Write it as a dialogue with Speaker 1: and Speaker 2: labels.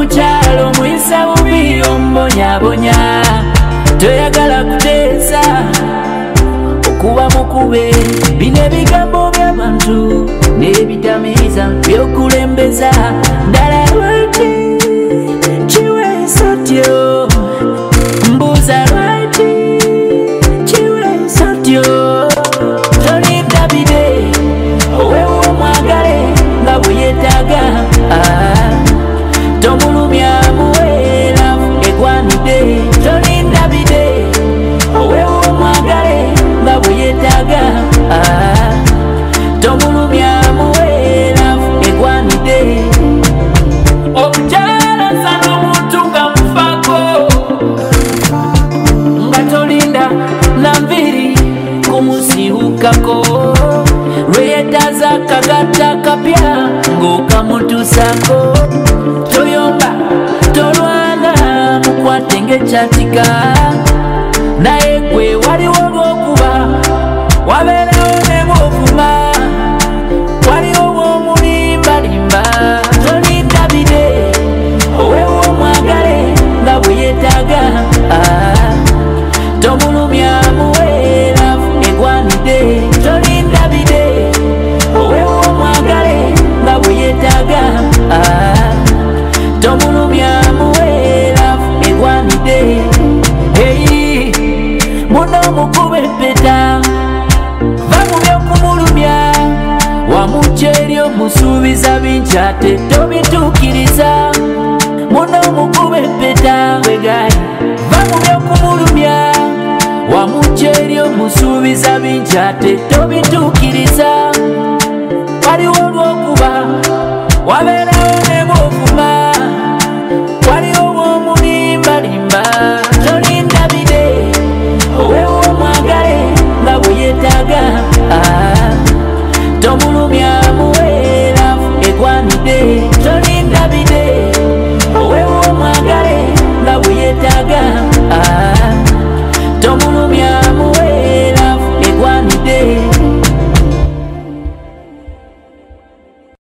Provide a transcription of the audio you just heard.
Speaker 1: omukyalo muyisa bubi ombonyabonya toyagala kuteesa okuba mukube bino ebigambo by'abantu n'ebitamiiza by'okulembeza ddala lwaki kiweesa otyo mbuuza lwaki kiweesa otyo tolinda bide oweewo omwagale nga bwe yeetaaga tomulumya muweera egwanidde tolinda bide oweewo omwagale nga bwe yeetaaga tomulumya muweera egwanidde omukyala sana omuntu nga mufaako nga tolinda nanviri kumusiwukako lweyetaaza akagatta kapya ng'okamutuusako toyomba tolwana mukwate ng'ekyatika naye gwe waliwo bw'okuba wabeerawo ne bw'ovuma waliwo bw'omulimbalimba tolinda bide oweewo omwagale nga bwe yeetaaga tomulumya muweera egwanidde tolinda bide oweewo omwagale nga bwe yeetaaga tomulumya muweera egwanidde muno mukube empeta va mu by'okumulumya wamukyeri omusuubiza bingi ate tobituukiriza muno mukube empeta wegayi va mu by'okumulumya wamukyeri omusuubiza bingi ate